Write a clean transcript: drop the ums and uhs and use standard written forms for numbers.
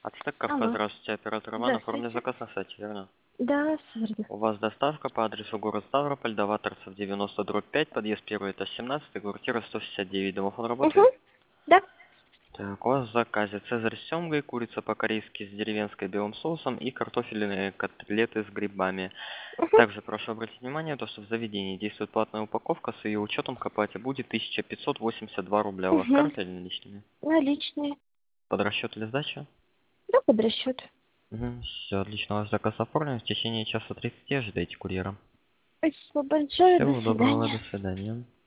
Ацтек кафе, Алло, здравствуйте, оператор Иван, оформлен здравствуйте. заказ на сайте, верно? Да, верно. У вас доставка по адресу город Ставрополь, Даваторцев 90/5, подъезд 1, этаж 17, квартира 169, домофон Угу, работает? да. Так, у вас в заказе цезарь с семгой, курица по-корейски с деревенской белым соусом и картофельные котлеты с грибами. Угу, Также прошу обратить внимание, то, что в заведении действует платная упаковка, с ее учетом к оплате будет 1582 рубля. У вас угу. карта или наличными? Наличные. Под расчет или сдача? Да, под расчет. Все, отлично, ваш заказ оформлен. В течение часа 30 ожидайте курьера. Спасибо большое. До Всего доброго, до свидания. свидания.